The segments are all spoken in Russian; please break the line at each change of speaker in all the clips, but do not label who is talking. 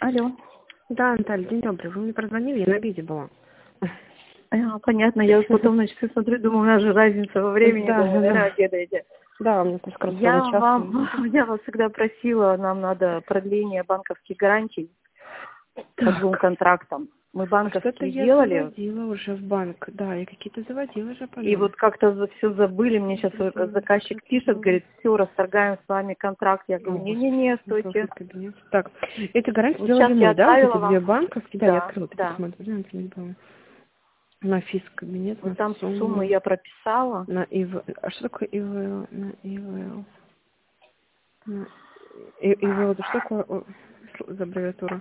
Алло.
Да, Наталья, день добрый. Вы мне прозвонили, я на обеде была.
Понятно, я вот потом на часы смотрю, думаю, у нас же разница во времени,
Да,
думаю, наверное, обедаете.
Да, у меня тут скоро
Я
час.
вас всегда просила, нам надо продление банковских гарантий по 2 контрактам. Мы
Что-то
банковские
я
делали,
заводила уже в банк. Да, я какие-то заводила же,
и
по-моему.
вот как-то все забыли. Мне сейчас заказчик пишет, говорит, все, расторгаем с вами контракт. Я говорю, не-не-не, стойте.
Кабинет. Так, эти гарантии
Вот
сделали
сейчас я
мы, да? Вот
отправила
эти две
вам.
банковские. Да, я
Да,
открыла,
да.
посмотрю, на фиск кабинет,
Вот
на
там суммы
сумму,
я прописала.
на ИВ. А что такое ИВЛ? На ИВЛ. ИВЛ, это что такое за аббревиатура?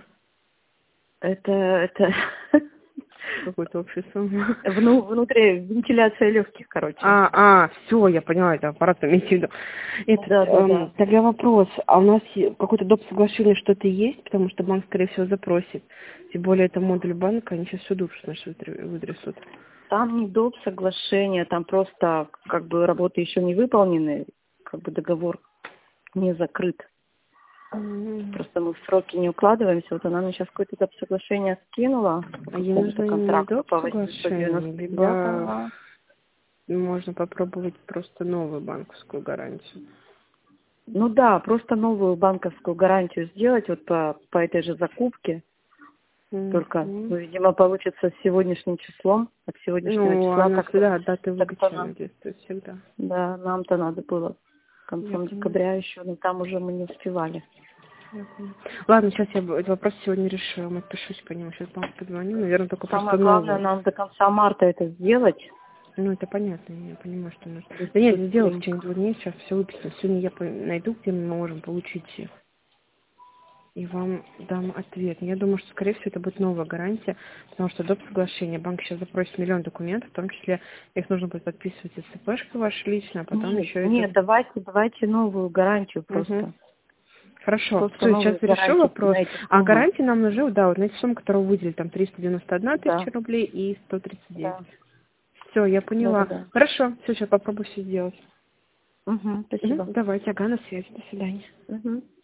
Это
Какой-то общий сумму.
внутри вентиляция легких, короче.
Все, я поняла, это аппарат имеете в виду.
Да.
Тогда вопрос, а у нас какое-то доп. Соглашение что-то есть, потому что банк, скорее всего, запросит. Тем более, это модуль банка, они сейчас всю душу нашу вытрясут.
Там не доп. Соглашение, там просто как бы работы еще не выполнены, как бы договор не закрыт. Просто мы в сроки не укладываемся. Вот она мне сейчас какое-то доп. Соглашение скинула по
А ей
какому-то
нужно именно
контракту
доп.
по
Соглашение,
899.
либо можно попробовать просто новую банковскую гарантию.
Ну да, просто новую банковскую гарантию сделать вот по этой же закупке. Только, видимо, получится с сегодняшним числом. От сегодняшнего числа
Она
как-то...
всегда, дата
Так-то
выдачи, она действует всегда.
Да, нам-то надо было концом декабря еще, но там уже мы не успевали.
Я поняла. Ладно, сейчас я этот вопрос сегодня решу, отпишусь по нему, сейчас банк позвоню, наверное, только
Самое
просто
главное,
новую.
нам до конца марта это сделать.
Ну, это понятно, я понимаю, что нужно. Да нет, сделаю в
Быстренько.
течение 2 дней, сейчас все выписано. Сегодня я найду, где мы можем получить их. И вам дам ответ. Я думаю, что, скорее всего, это будет новая гарантия, потому что доп. Соглашение. Банк сейчас запросит миллион документов, в том числе их нужно будет подписывать СЦПшка ваша личная, а потом еще
Нет, давайте новую гарантию просто.
Хорошо,
Просто
все, сейчас
новую
решу
гарантию
вопрос.
на эти
А
суммы.
гарантии нам нужны, да, вот на эти суммы, которые выделили, там 391
Да,
тысяча рублей и 139.
да.
Все, я поняла.
Да.
Хорошо, все, сейчас попробую все сделать.
Спасибо.
Давайте, ага, на связи, до свидания.
Угу.